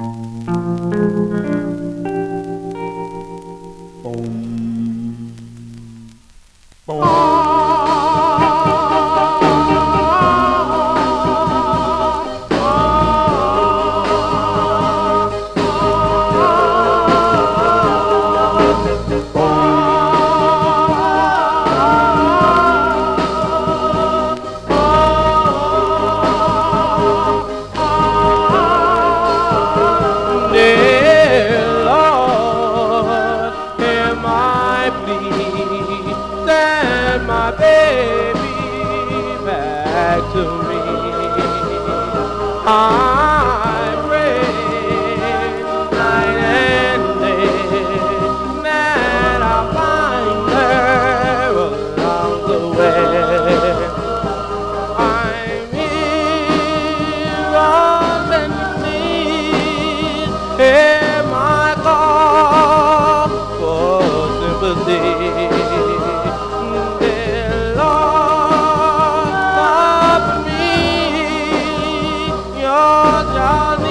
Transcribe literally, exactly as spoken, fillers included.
Boom. Boom. Dear Lord, hear my plea, send my baby back to me. I pray night and day that I'll find her along the way. I'm here on and knees, hear my call for sympathy. Dear Lord, stop me, your child.